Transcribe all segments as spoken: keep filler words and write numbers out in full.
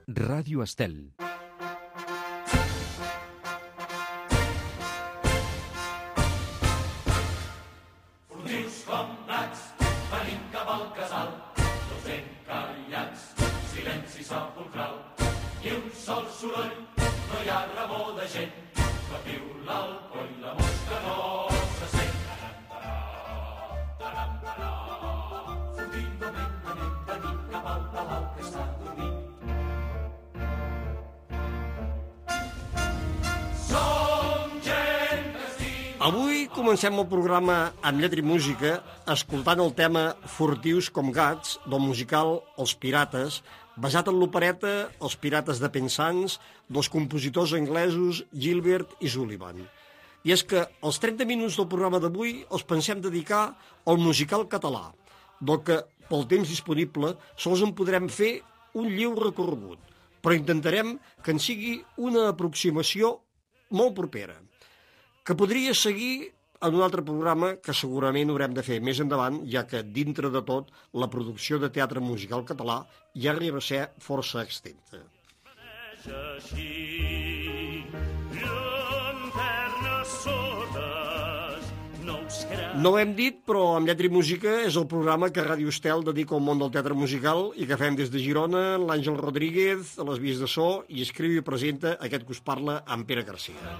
Ràdio Estel. Furtius com nats, venim cap al casal, tots ben callats, silenci sepulcral, i un sol soroll, no hi ha remor de gent, que piu l'alcohol i la mosca no se sent. Furtivament anem venint cap al palau que està dormint. Avui comencem el programa amb lletra i música escoltant el tema Furtius com gats del musical Els Pirates, basat en l'opereta Els Pirates de Penzance dels compositors anglesos Gilbert i Sullivan. I és que els trenta minuts del programa d'avui els pensem dedicar al musical català, del que, pel temps disponible, sols en podrem fer un lleu recorregut, però intentarem que en sigui una aproximació molt propera, que podria seguir en un altre programa que segurament haurem de fer més endavant, ja que, dintre de tot, la producció de teatre musical català ja arriba a ser força extensa. No ho hem dit, però amb lletra i música és el programa que Ràdio Estel dedica al món del teatre musical i que fem des de Girona, l'Àngel Rodríguez, a les vies de so, i escriu i presenta aquest que us parla, en Pere Garcia.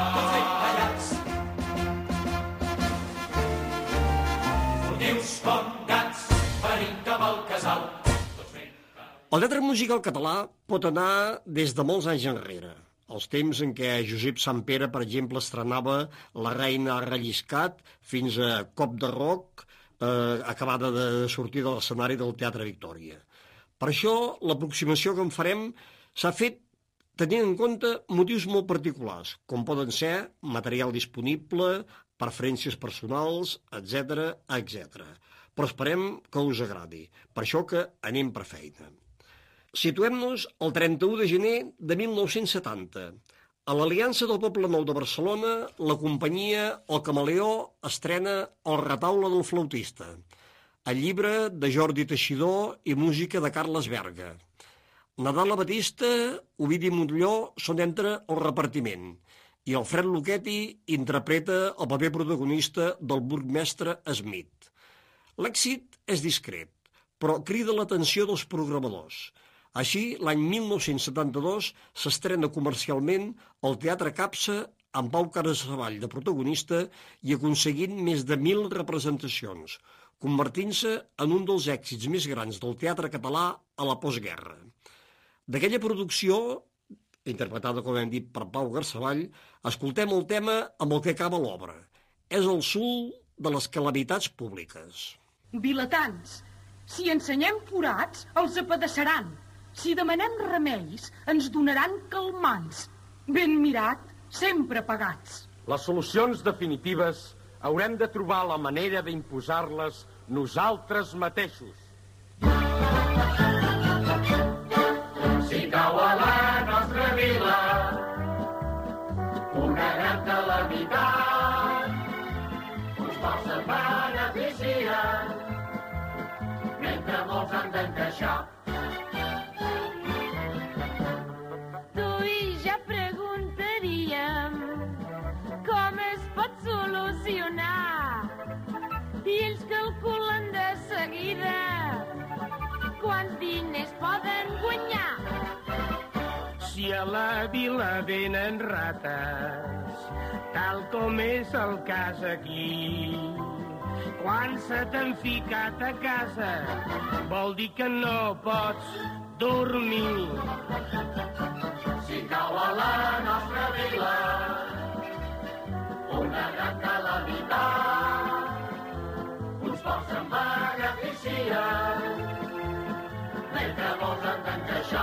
El teatre musical català pot anar des de molts anys enrere, els temps en què Josep Sampere, per exemple, estrenava La reina ha relliscat, fins a Cop de roc, eh, acabada de sortir de l'escenari del Teatre Victòria. Per això, l'aproximació que en farem s'ha fet tenint en compte motius molt particulars, com poden ser material disponible, preferències personals, etcètera, etcètera. Però esperem que us agradi. Per això que anem per feina. Situem-nos el trenta-u de gener de mil nou-cents setanta. A l'Aliança del Poble Nou de Barcelona, la companyia El Camaleó estrena El retaule del flautista, el llibre de Jordi Teixidor i música de Carles Berga. Nadala Batista, Ovidi Montlló són entre el repartiment i Alfred Lucchetti interpreta el paper protagonista del burgmestre Smith. L'èxit és discret, però crida l'atenció dels programadors. Així, l'any mil nou-cents setanta-dos s'estrena comercialment el Teatre Capsa amb Pau Casadevall de protagonista i aconseguint més de mil representacions, convertint-se en un dels èxits més grans del teatre català a la postguerra. D'aquella producció, interpretada, com hem dit, per Pau Casadevall, escoltem el tema amb el que acaba l'obra. És el sul de les calamitats públiques. Vilatans, si ensenyem forats, els apedaçaran. Si demanem remeis, ens donaran calmants. Ben mirat, sempre pagats. Les solucions definitives haurem de trobar la manera d'imposar-les nosaltres mateixos. Si cau a la nostra vila una gran calamitat, uns pocs se'n beneficien, mentre molts han d'encaixar. I ells calculen de seguida quants diners poden guanyar. Si a la vila venen rates, tal com és el cas aquí, quan se t'han ficat a casa, vol dir que no pots dormir. Si cau a la nostra vila una gran calamitat, uns pocs se'n beneficien, mentre molts han d'encaixar.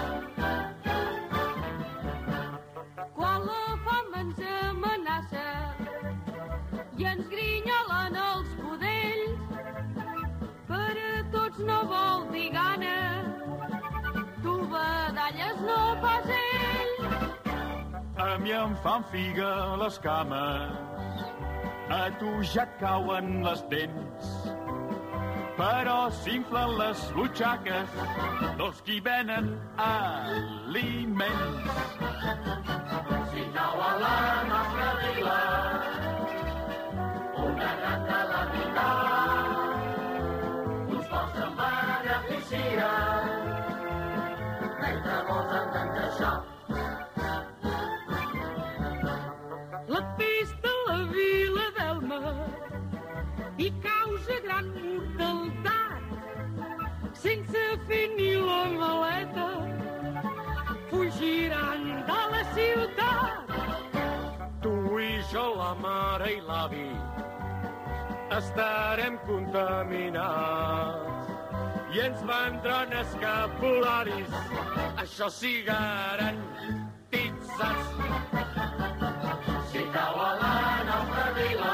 Quan la fam ens amenaça i ens grinyolen els budells, per a tots no vol dir gana, tu badalles no pas ell. A mi em fan figa les cames, a tu ja et cauen les dents. però s'inflen les butxaques dels qui venen aliments. Si cau a la nostra vila una gran calamitat, uns pocs se'n beneficien, mentre molts han d'encaixar. La pesta a la vila d'Elma i causa gran mortalitat. Sense fer ni la maleta fugiran de la ciutat. Tu i jo, la mare i l'avi, estarem contaminats i ens vendran escapularis, això sí garantits, saps? Si cau a la nostra vila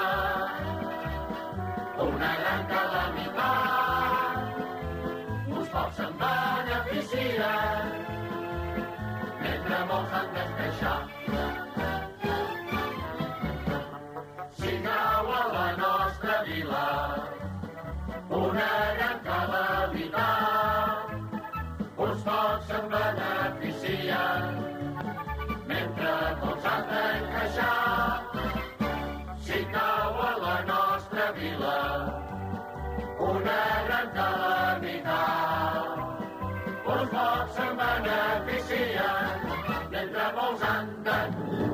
una gran calamitat, uns pocs se'n beneficien, mentre molts han d'esqueixar. Si cau a la nostra vila una gran calamitat, uns pocs se'n beneficien, mentre molts han d'encaixar. Si cau a la nostra vila una gran calamitat, uns pocs se'n beneficien, mentre molts han d'encaixar.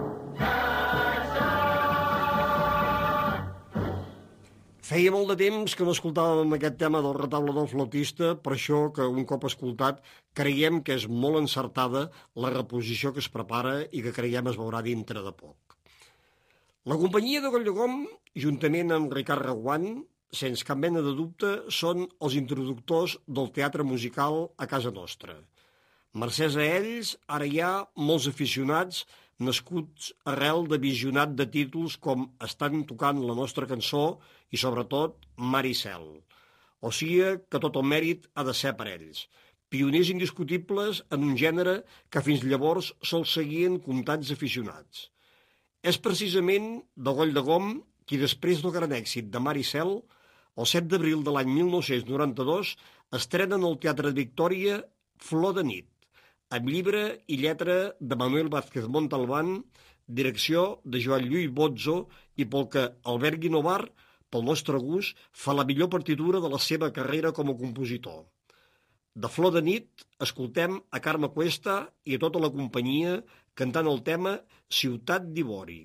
Feia molt de temps que no escoltàvem aquest tema del retaule del flautista, per això que un cop escoltat creiem que és molt encertada la reposició que es prepara i que creiem es veurà dintre de poc. La companyia de Golldegom, juntament amb Ricard Reguant, sense cap mena de dubte, són els introductors del teatre musical a casa nostra. Mercès a ells, ara hi ha molts aficionats nascuts arrel de visionat de títols com Estan tocant la nostra cançó i, sobretot, Mar i cel. O sigui que tot el mèrit ha de ser per ells. Pioners indiscutibles en un gènere que fins llavors sols seguien comptats aficionats. És precisament de Golldegom qui, després del gran èxit de Mar i cel, el set d'abril de l'any mil nou-cents noranta-dos estrenen al Teatre de Victòria Flor de nit, amb llibre i lletra de Manuel Vázquez Montalbán, direcció de Joan Lluís Bozzo i pel que Albert Guinovar, pel nostre gust, fa la millor partitura de la seva carrera com a compositor. De Flor de nit escoltem a Carme Cuesta i a tota la companyia cantant el tema Ciutat d'Ivori.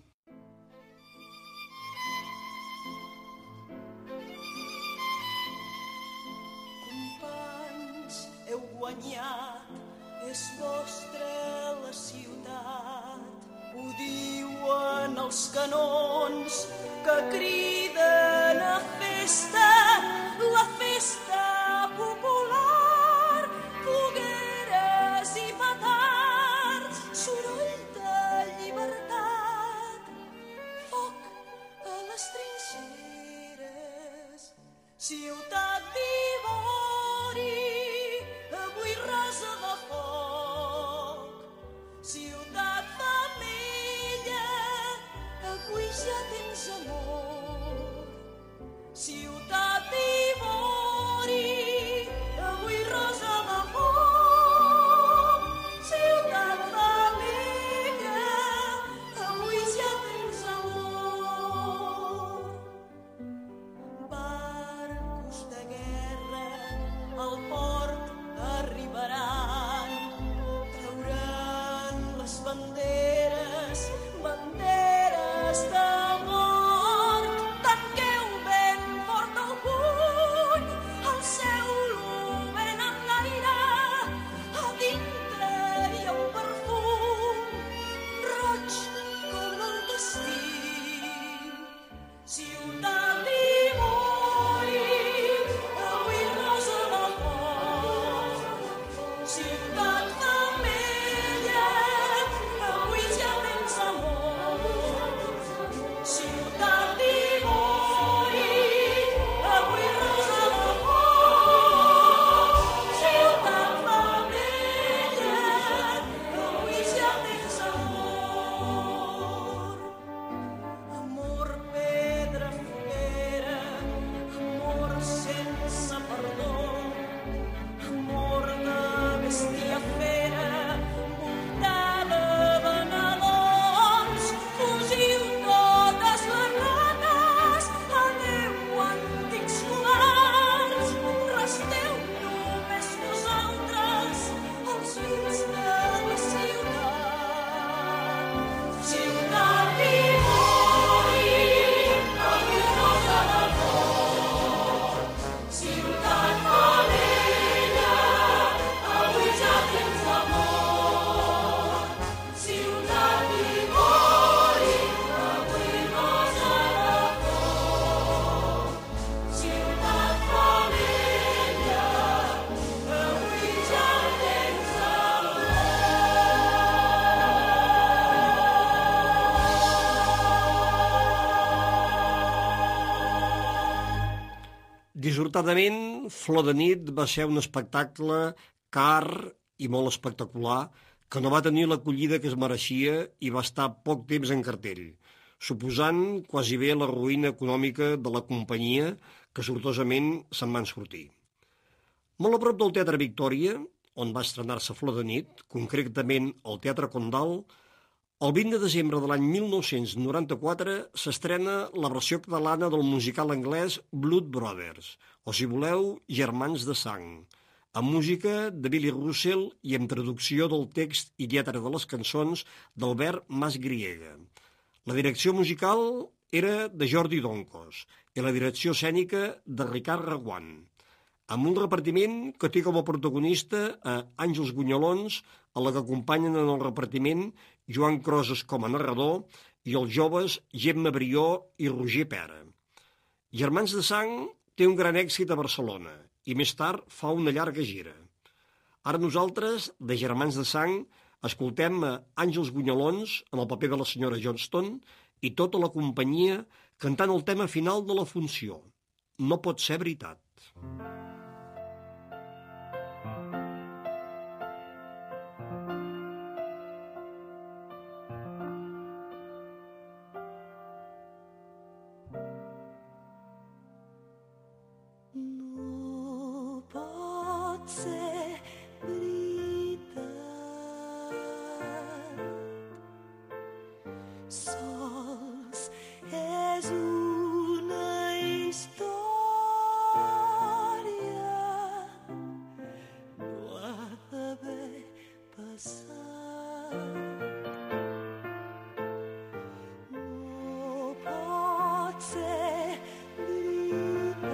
Companys, heu guanyat, és vostra la ciutat, ho diuen els canons que criden a festa, la festa popular, fogueres i petards, soroll de llibertat, foc a les trinxeres, ciutat d'Ivori, avui rosa de foc, ciutat femella, avui ja tens amor, ciutat d'Ivori, avui rosa de foc, ciutat femella, avui ja tens amor. Barcos de guerra al port arribaran, trauran les banderes, banderes de mort. Tanqueu ben fort el puny, alceu-lo ben en l'aire, a dintre hi ha un perfum roig com el destí. Ciutat d'Ivori, avui rosa de foc, ciutat femella, avui ja tens amor, ciutat d'Ivori, avui rosa de foc, ciutat femella, avui ja tens amor. Amor, pedra, foguera, amor, cel Dissortadament, Flor de nit va ser un espectacle car i molt espectacular que no va tenir l'acollida que es mereixia i va estar poc temps en cartell, suposant quasi bé la ruïna econòmica de la companyia que sortosament se'n van sortir. Molt a prop del Teatre Victòria, on va estrenar-se Flor de nit, concretament al Teatre Condal, el vint de desembre de l'any mil nou-cents noranta-quatre s'estrena la versió catalana del musical anglès Blood Brothers, o si voleu, Germans de sang, amb música de Billy Russell i amb traducció del text i lletra de les cançons d'Albert Masgriega. La direcció musical era de Jordi Doncos i la direcció escènica de Ricard Reguant, amb un repartiment que té com a protagonista a Àngels Bunyolons, a la que acompanyen en el repartiment Joan Crosas com a narrador i els joves Gemma Brió i Roger Pera. Germans de sang té un gran èxit a Barcelona i més tard fa una llarga gira. Ara nosaltres, de Germans de sang, escoltem a Àngels Bunyolons en el paper de la senyora Johnston i tota la companyia cantant el tema final de la funció. No pot ser veritat. No pot ser veritat, sols és una història, no ha d'haver passat. No pot ser veritat,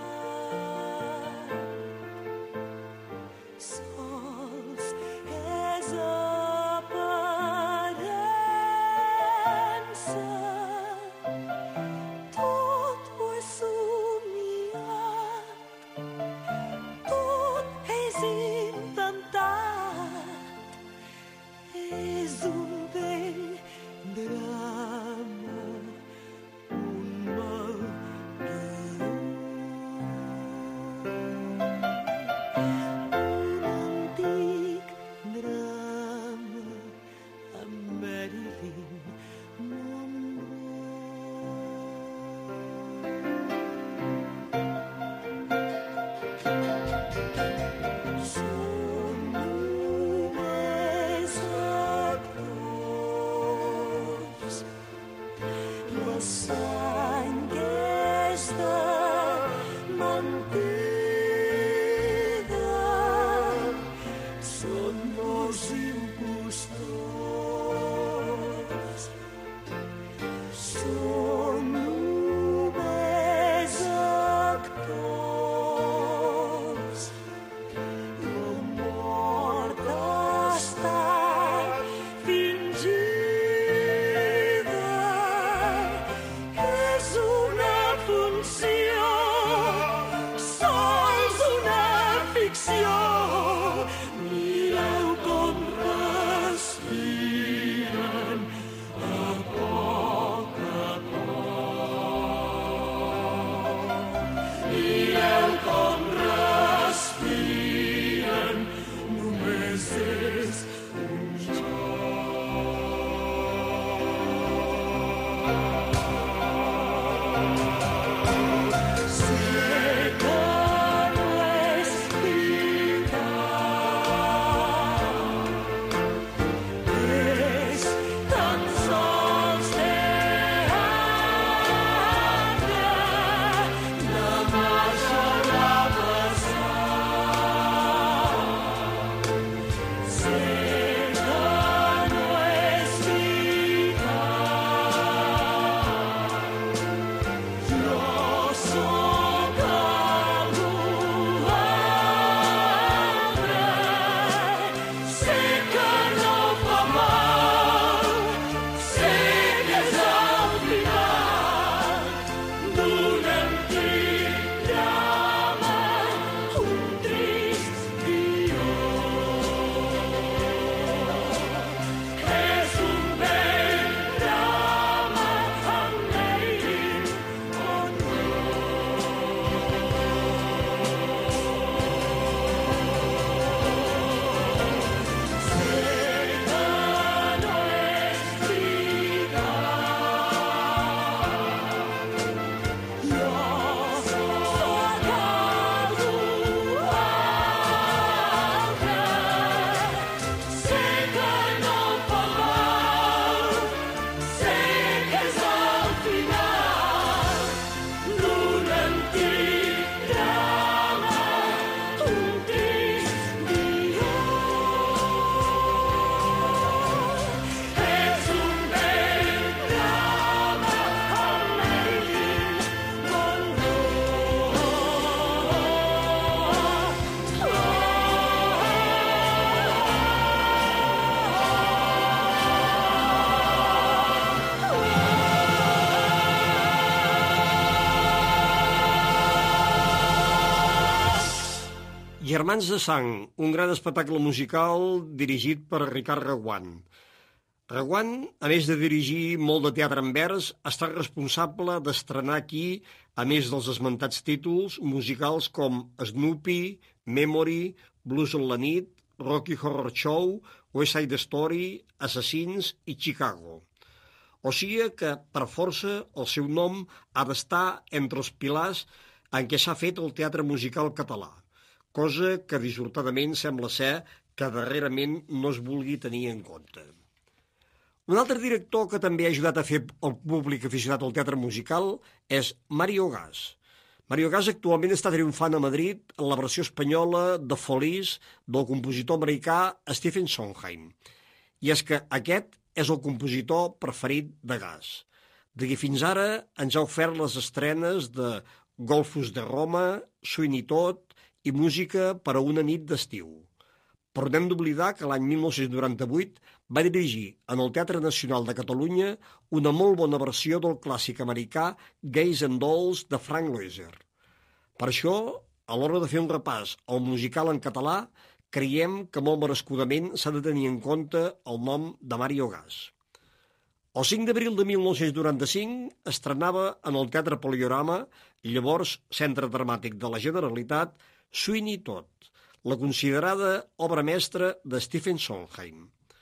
sols és aparença. Tot ho he somiat, tot és inventat, és un vell drama, un mal guió. Un antic drama amb Marilyn Monroe. Són només actors, la sang és de mentida, són molts impostors, són només actors, la mort està fingida, és una funció, sols una ficció. Mireu com respiren a poc a poc. Mireu com respiren, només és un joc. Sé que no és veritat, és tan sols teatre, demà ja haurà passat. Sé que Germans de sang, un gran espectacle musical dirigit per Ricard Reguant. Reguant, a més de dirigir molt de teatre en vers, ha estat responsable d'estrenar aquí, a més dels esmentats títols, musicals com Snoopy, Memory, Blues on la nit, Rocky Horror Show, West Side Story, Assassins i Chicago. O sigui que, per força, el seu nom ha d'estar entre els pilars en què s'ha fet el teatre musical català, cosa que dissortadament sembla ser que darrerament no es vulgui tenir en compte. Un altre director que també ha ajudat a fer el públic aficionat al teatre musical és Mario Gas. Mario Gas actualment està triomfant a Madrid en la versió espanyola de Folies del compositor americà Stephen Sondheim. I és que aquest és el compositor preferit de Gas, de qui fins ara ens ha ofert les estrenes de Golfos de Roma, Sweeney Todd i música per a una nit d'estiu. Però no hem d'oblidar que l'any mil nou-cents noranta-vuit va dirigir en el Teatre Nacional de Catalunya una molt bona versió del clàssic americà Guys and Dolls de Frank Loesser. Per això, a l'hora de fer un repàs al musical en català, creiem que molt merescudament s'ha de tenir en compte el nom de Mario Gas. El cinc d'abril de mil nou-cents noranta-cinc estrenava en el Teatre Poliorama, llavors Centre Dramàtic de la Generalitat, Sweeney Todd, la considerada obra mestra de Stephen Sondheim.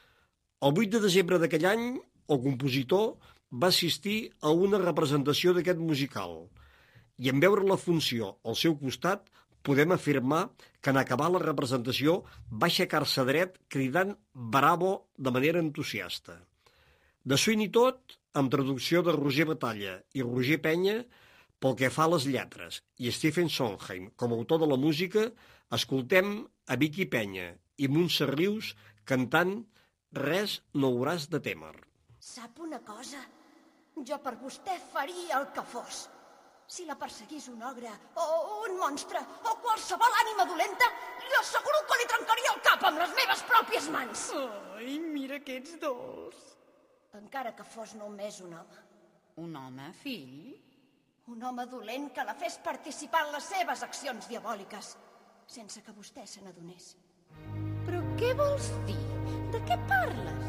El vuit de desembre d'aquell any, el compositor va assistir a una representació d'aquest musical i en veure la funció al seu costat podem afirmar que en acabar la representació va aixecar-se dret cridant bravo de manera entusiasta. De Sweeney Todd, amb traducció de Roger Batalla i Roger Penya, pel que fa a les lletres, i Stephen Sondheim com a autor de la música, escoltem a Vicky Penya i Montse Rius cantant Res no hauràs de témer. Sap una cosa? Jo per vostè faria el que fos. Si la perseguís un ogre, o un monstre, o qualsevol ànima dolenta, li asseguro que li trencaria el cap amb les meves pròpies mans. Ai, mira que ets dolç. Encara que fos només un home. Un home, fill? Un home dolent que la fes participar en les seves accions diabòliques, sense que vostè se n'adonés. Però què vols dir? De què parles?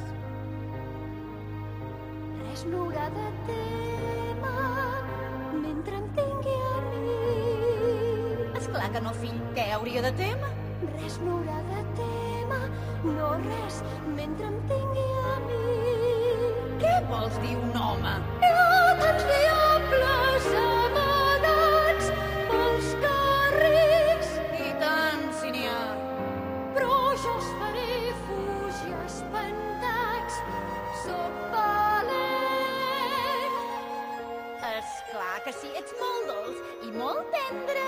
Res no haurà de témer mentre em tingui a mi. Esclar que no, fill. Què hauria de témer? Res no haurà de témer, no res, mentre em tingui a mi. Què vols dir un home? Hi ha tants diables amagats pels carrers. I tant, si n'hi ha. Però jo els faré fugir espantats. Soc valent. Esclar que sí, ets molt dolç i molt tendre.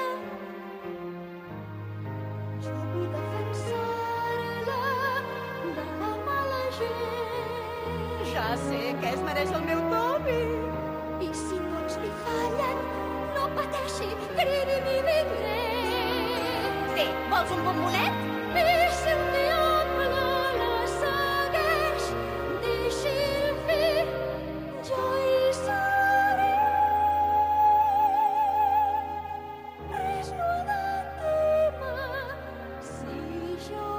Jo vull defensar-la de la mala gent. Ja sé que es mereix el meu Toby. I si tots li fallen, no pateixi, cridi-m'hi vindré. Té, vols un bombonet? I si un diable la segueix, deixi'l fer, jo hi seré. Res no ha de témer si jo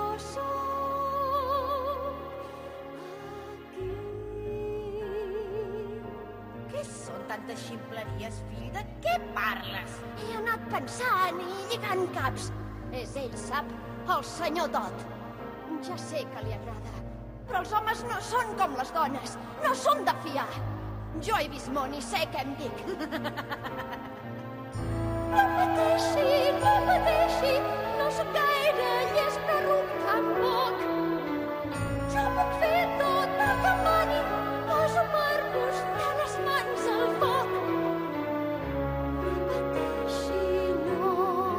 sóc aquí. Què són tantes ximpleries, fill? De què parles? He anat pensant i lligant caps. És ell, sap, el senyor Todd. Ja sé que li agrada, però els homes no són com les dones, no són de fiar. Jo he vist món i sé què em dic. No pateixi, no pateixi, no sóc gaire llest, però ruc tampoc. Jo puc fer tot el que em mani, poso per vostè les mans al foc. No pateixi, no.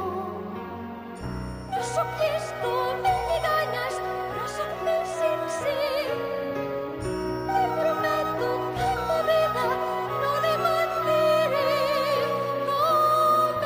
No sóc llesto, m'he ganyes, però sóc més sincer. Li prometo que en la vida no li mentiré, com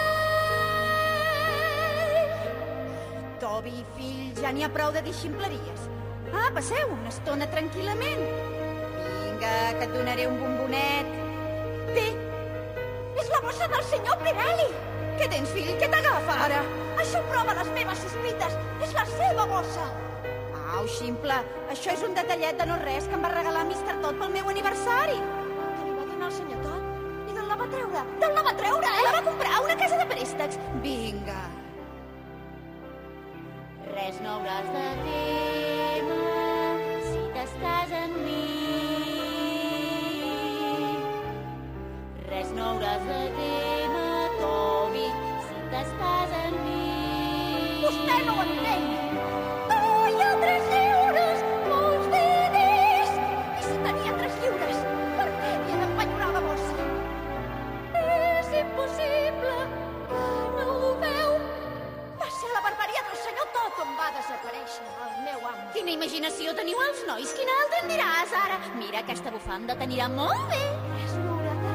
ell. Toby, fill, ja n'hi ha prou de dir ximpleries. Ah, passeu una estona tranquil·lament. Vinga, que et donaré un bombonet. Té, és la bossa del senyor Pirelli. Què tens, fill? Què t'agafa ara? Això prova les meves sospites. És la seva bossa. Au, ximple, això és un detallet de no res que em va regalar mister Todd pel meu aniversari. Que li va donar el senyor Todd? I d'on la va treure? D'on la va treure, eh? La va comprar a una casa de préstecs. Vinga. Res no hauràs de temer si t'estàs en mi. Res no hauràs de temer, Toby, si t'estàs en mi. Vostè no ho entén. Oh, hi ha tres lliures, molts diners. I si tenia tres lliures, per què havia d'empenyorar la bossa? És impossible, no ho veu. Va ser la barbaria del senyor Todd on va desaparèixer el meu amo. Quina imaginació teniu els nois, quina altra en diràs ara? Mira, aquesta bufanda t'anirà molt bé. Res no haurà de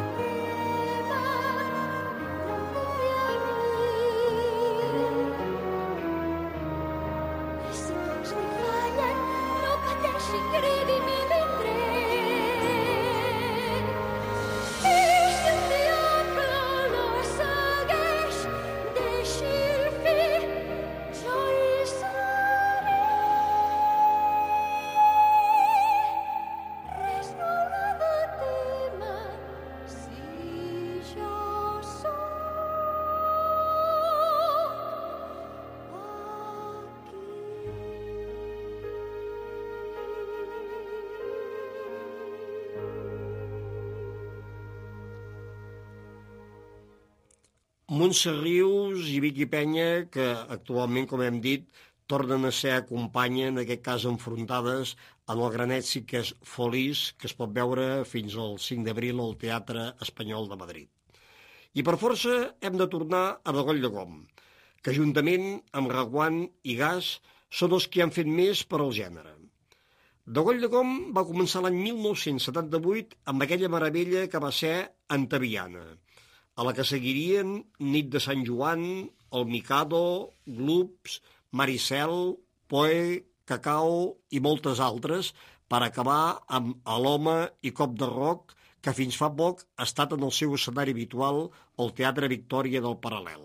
Montse Rius i Vicky Penya, que actualment, com hem dit, tornen a ser companya, en aquest cas enfrontades, en el gran èxit que és Folies, que es pot veure fins al cinc d'abril al Teatre Espanyol de Madrid. I per força hem de tornar a Dogoll de Gom, que juntament amb Reguant i Gas són els que han fet més per al gènere. Dogoll de Gom va començar l'any mil nou-cents setanta-vuit amb aquella meravella que va ser Antaviana, a la que seguirien Nit de Sant Joan, El Mikado, Gloops, Maricel, Poe, Cacao i moltes altres, per acabar amb Alhome i Cop de Roc, que fins fa poc ha estat en el seu escenari habitual al Teatre Victòria del Paral·lel.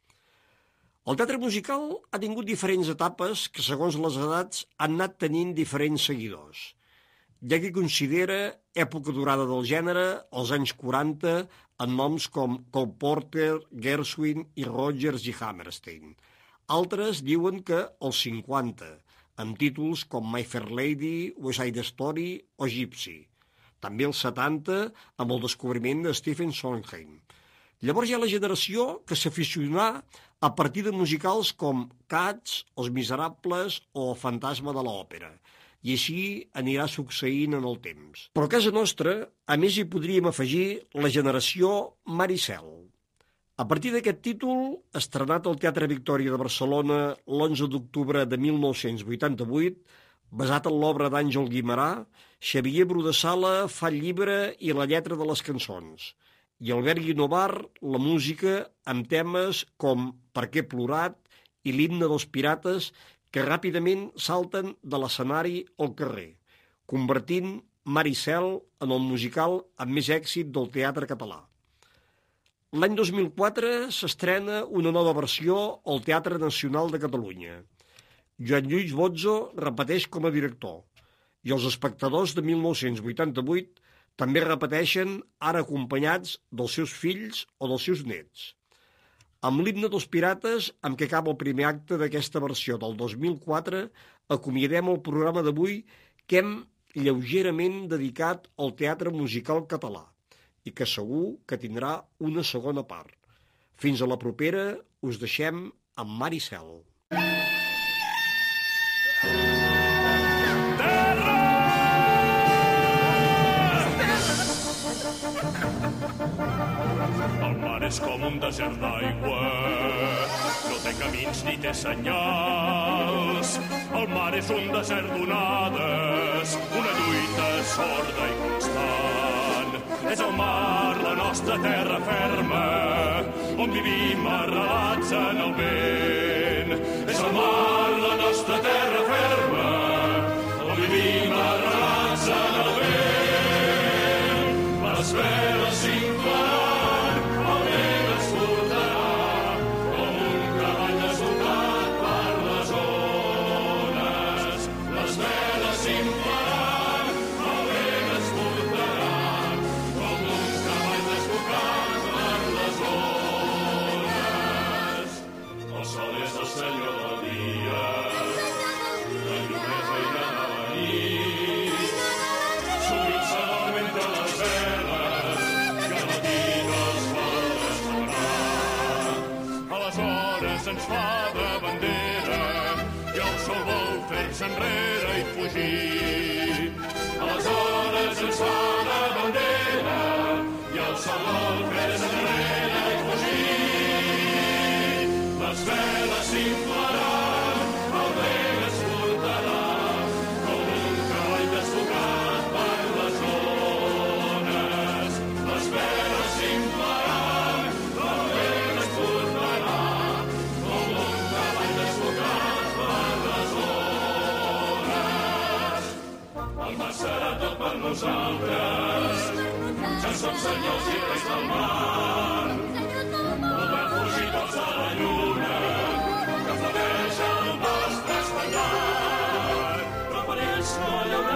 El teatre musical ha tingut diferents etapes que, segons les edats, han anat tenint diferents seguidors. Hi ha qui considera època durada del gènere als anys quaranta en noms com Cole Porter, Gershwin i Rodgers i Hammerstein. Altres diuen que als cinquanta, amb títols com My Fair Lady, West Side Story o Gypsy. També als setanta, amb el descobriment de Stephen Sondheim. Llavors hi ha la generació que s'aficionà a partir de musicals com Cats, Els Miserables o El Fantasma de l'Òpera. I així anirà succeint en el temps. Però a casa nostra, a més hi podríem afegir la generació Maricel. A partir d'aquest títol, estrenat al Teatre Victòria de Barcelona l'onze d'octubre de mil nou-cents vuitanta-vuit, basat en l'obra d'Àngel Guimerà, Xavier Bru de Sala fa el llibre i la lletra de les cançons, i Albert Guinovar la música amb temes com Per què he plorat i l'himne dels pirates, que ràpidament salten de l'escenari al carrer, convertint Maricel en el musical amb més èxit del teatre català. L'any dos mil quatre s'estrena una nova versió al Teatre Nacional de Catalunya. Joan Lluís Bozzo repeteix com a director, i els espectadors de mil nou-cents vuitanta-vuit també repeteixen, ara acompanyats dels seus fills o dels seus nets. Amb l'himne dels pirates, amb què acaba el primer acte d'aquesta versió del dos mil quatre, acomiadem el programa d'avui que hem lleugerament dedicat al teatre musical català i que segur que tindrà una segona part. Fins a la propera, us deixem amb Maricel. El mar és com un desert d'aigua, no té camins ni té senyals. El mar és un desert d'onades, una lluita sorda i constant. És el mar, la nostra terra ferma, on vivim arrelats en el vent. És el mar, la nostra terra ferma, on vivim arrelats en el vent. Les veles s'inclaran, el vent ens portarà, com un cavall desbocat. i fugir. Aleshores ens fa la bandera i el sol fes enrere i fugir. Les veles s'inflaran, el vent ens portarà com un cavall desbocat per les ones. Les veles s'inflaran, el vent ens portarà com un cavall desbocat per les ones. El mar serà tot per nosaltres, ja som senyors i reis del mar. Podran fugir tots a la lluna, que flameja el nostre espanyol. Però per ells no hi haurà